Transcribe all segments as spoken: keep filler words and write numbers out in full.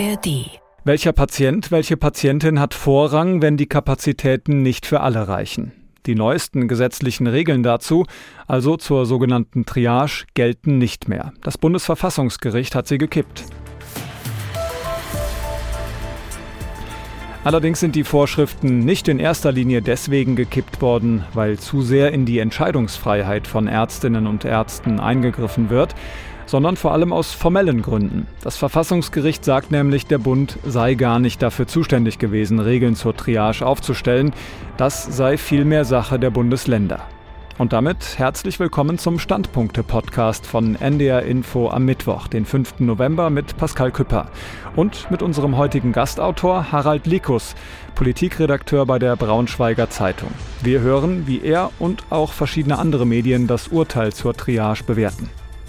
R D. Welcher Patient, welche Patientin hat Vorrang, wenn die Kapazitäten nicht für alle reichen? Die neuesten gesetzlichen Regeln dazu, also zur sogenannten Triage, gelten nicht mehr. Das Bundesverfassungsgericht hat sie gekippt. Allerdings sind die Vorschriften nicht in erster Linie deswegen gekippt worden, weil zu sehr in die Entscheidungsfreiheit von Ärztinnen und Ärzten eingegriffen wird, sondern vor allem aus formellen Gründen. Das Verfassungsgericht sagt nämlich, der Bund sei gar nicht dafür zuständig gewesen, Regeln zur Triage aufzustellen. Das sei vielmehr Sache der Bundesländer. Und damit herzlich willkommen zum Standpunkte-Podcast von N D R Info am Mittwoch, den fünften November, mit Pascal Küpper und mit unserem heutigen Gastautor Harald Likus, Politikredakteur bei der Braunschweiger Zeitung. Wir hören, wie er und auch verschiedene andere Medien das Urteil zur Triage bewerten.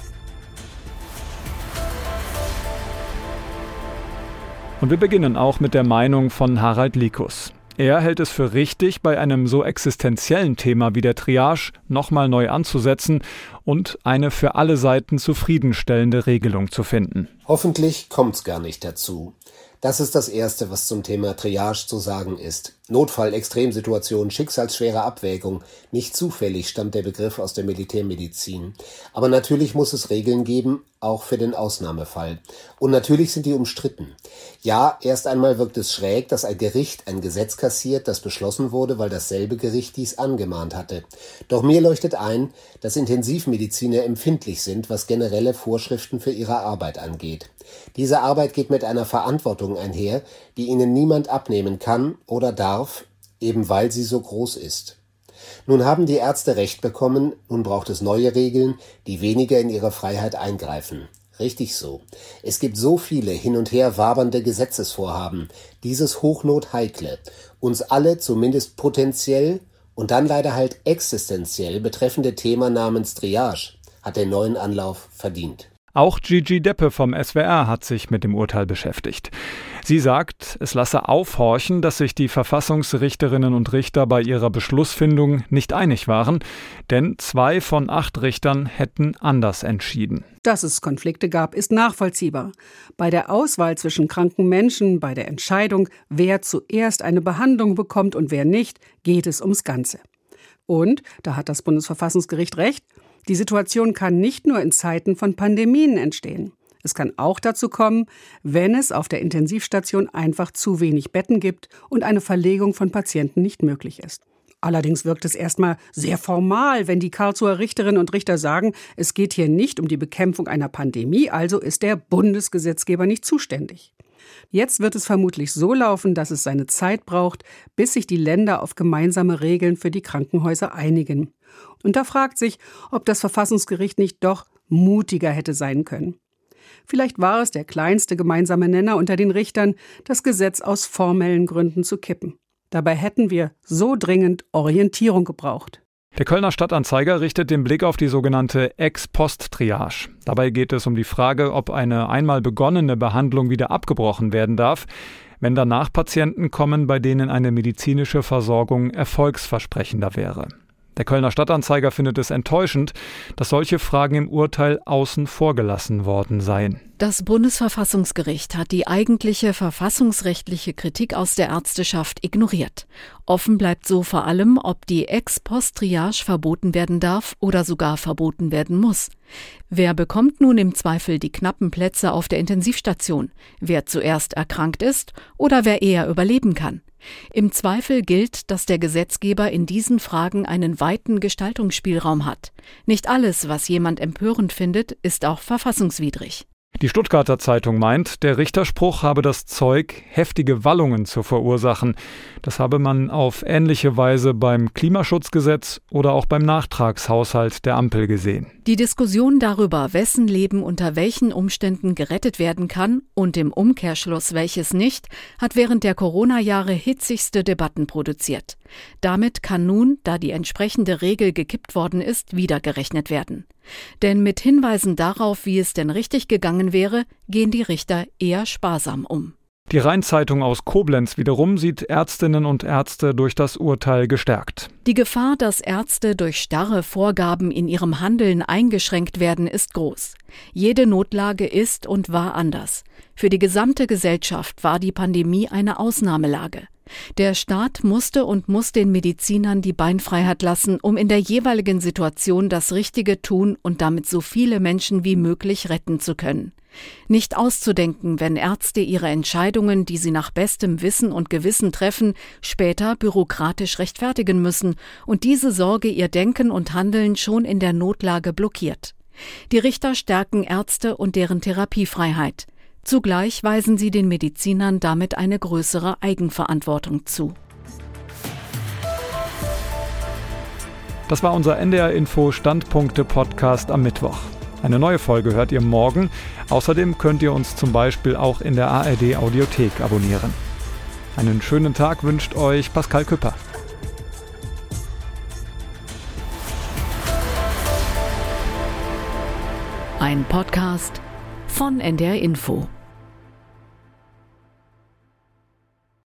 Und wir beginnen auch mit der Meinung von Harald Likus. Er hält es für richtig, bei einem so existenziellen Thema wie der Triage nochmal neu anzusetzen und eine für alle Seiten zufriedenstellende Regelung zu finden. Hoffentlich kommt's gar nicht dazu. Das ist das Erste, was zum Thema Triage zu sagen ist. Notfall, Extremsituation, schicksalsschwere Abwägung. Nicht zufällig stammt der Begriff aus der Militärmedizin. Aber natürlich muss es Regeln geben, auch für den Ausnahmefall. Und natürlich sind die umstritten. Ja, erst einmal wirkt es schräg, dass ein Gericht ein Gesetz kassiert, das beschlossen wurde, weil dasselbe Gericht dies angemahnt hatte. Doch mir leuchtet ein, dass Intensivmediziner empfindlich sind, was generelle Vorschriften für ihre Arbeit angeht. Diese Arbeit geht mit einer Verantwortung einher, die ihnen niemand abnehmen kann oder darf, eben weil sie so groß ist. Nun haben die Ärzte Recht bekommen, nun braucht es neue Regeln, die weniger in ihre Freiheit eingreifen. Richtig so. Es gibt so viele hin und her wabernde Gesetzesvorhaben, dieses hochnotheikle, uns alle zumindest potenziell und dann leider halt existenziell betreffende Thema namens Triage hat den neuen Anlauf verdient. Auch Gigi Deppe vom S W R hat sich mit dem Urteil beschäftigt. Sie sagt, es lasse aufhorchen, dass sich die Verfassungsrichterinnen und Richter bei ihrer Beschlussfindung nicht einig waren, denn zwei von acht Richtern hätten anders entschieden. Dass es Konflikte gab, ist nachvollziehbar. Bei der Auswahl zwischen kranken Menschen, bei der Entscheidung, wer zuerst eine Behandlung bekommt und wer nicht, geht es ums Ganze. Und, da hat das Bundesverfassungsgericht recht, die Situation kann nicht nur in Zeiten von Pandemien entstehen. Es kann auch dazu kommen, wenn es auf der Intensivstation einfach zu wenig Betten gibt und eine Verlegung von Patienten nicht möglich ist. Allerdings wirkt es erstmal sehr formal, wenn die Karlsruher Richterinnen und Richter sagen, es geht hier nicht um die Bekämpfung einer Pandemie, also ist der Bundesgesetzgeber nicht zuständig. Jetzt wird es vermutlich so laufen, dass es seine Zeit braucht, bis sich die Länder auf gemeinsame Regeln für die Krankenhäuser einigen. Und da fragt sich, ob das Verfassungsgericht nicht doch mutiger hätte sein können. Vielleicht war es der kleinste gemeinsame Nenner unter den Richtern, das Gesetz aus formellen Gründen zu kippen. Dabei hätten wir so dringend Orientierung gebraucht. Der Kölner Stadtanzeiger richtet den Blick auf die sogenannte Ex-Post-Triage. Dabei geht es um die Frage, ob eine einmal begonnene Behandlung wieder abgebrochen werden darf, wenn danach Patienten kommen, bei denen eine medizinische Versorgung erfolgsversprechender wäre. Der Kölner Stadtanzeiger findet es enttäuschend, dass solche Fragen im Urteil außen vor gelassen worden seien. Das Bundesverfassungsgericht hat die eigentliche verfassungsrechtliche Kritik aus der Ärzteschaft ignoriert. Offen bleibt so vor allem, ob die Ex-Post-Triage verboten werden darf oder sogar verboten werden muss. Wer bekommt nun im Zweifel die knappen Plätze auf der Intensivstation? Wer zuerst erkrankt ist oder wer eher überleben kann? Im Zweifel gilt, dass der Gesetzgeber in diesen Fragen einen weiten Gestaltungsspielraum hat. Nicht alles, was jemand empörend findet, ist auch verfassungswidrig. Die Stuttgarter Zeitung meint, der Richterspruch habe das Zeug, heftige Wallungen zu verursachen. Das habe man auf ähnliche Weise beim Klimaschutzgesetz oder auch beim Nachtragshaushalt der Ampel gesehen. Die Diskussion darüber, wessen Leben unter welchen Umständen gerettet werden kann und im Umkehrschluss welches nicht, hat während der Corona-Jahre hitzigste Debatten produziert. Damit kann nun, da die entsprechende Regel gekippt worden ist, wieder gerechnet werden. Denn mit Hinweisen darauf, wie es denn richtig gegangen wäre, gehen die Richter eher sparsam um. Die Rhein-Zeitung aus Koblenz wiederum sieht Ärztinnen und Ärzte durch das Urteil gestärkt. Die Gefahr, dass Ärzte durch starre Vorgaben in ihrem Handeln eingeschränkt werden, ist groß. Jede Notlage ist und war anders. Für die gesamte Gesellschaft war die Pandemie eine Ausnahmelage. Der Staat musste und muss den Medizinern die Beinfreiheit lassen, um in der jeweiligen Situation das Richtige tun und damit so viele Menschen wie möglich retten zu können. Nicht auszudenken, wenn Ärzte ihre Entscheidungen, die sie nach bestem Wissen und Gewissen treffen, später bürokratisch rechtfertigen müssen und diese Sorge ihr Denken und Handeln schon in der Notlage blockiert. Die Richter stärken Ärzte und deren Therapiefreiheit. Zugleich weisen sie den Medizinern damit eine größere Eigenverantwortung zu. Das war unser N D R Info Standpunkte-Podcast am Mittwoch. Eine neue Folge hört ihr morgen. Außerdem könnt ihr uns zum Beispiel auch in der A R D Audiothek abonnieren. Einen schönen Tag wünscht euch Pascal Küpper. Ein Podcast von N D R Info.